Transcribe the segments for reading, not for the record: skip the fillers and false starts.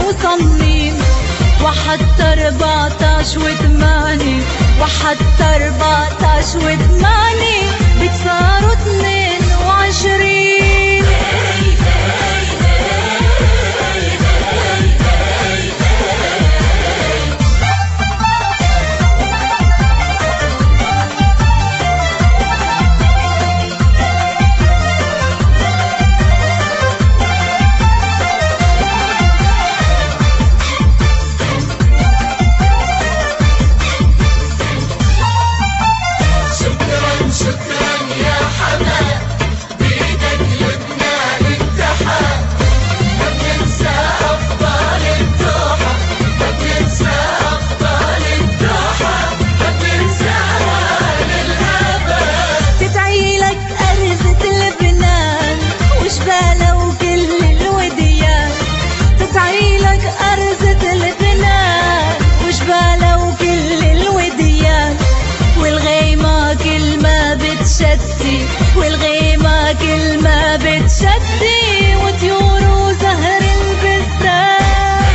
وصميم، وحتى 14 و8 وحتى 14 و8 بتصاروا 22. والغيمة كل ما بتشتي وطيور وزهر البستان.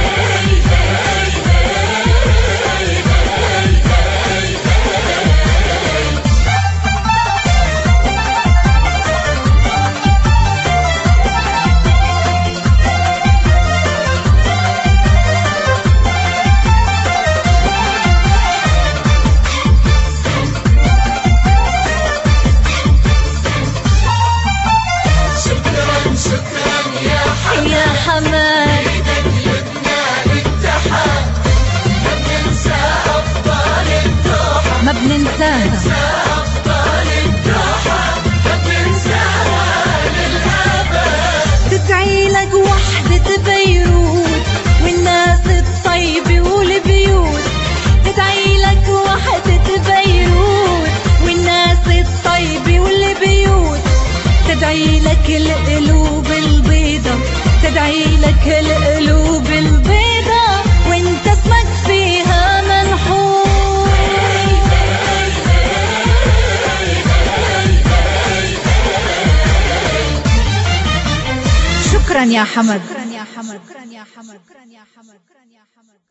يا حماد ما بننساها تدعي لك وحدة بيروت والناس الطيبة والبيوت، تدعي لك وحدة بيروت والناس الطيبة والبيوت، تدعي لك القلوب البيضة، تدعي لك القلوب البيضة وانت اسمك فيها منحوت. شكرا يا حمد.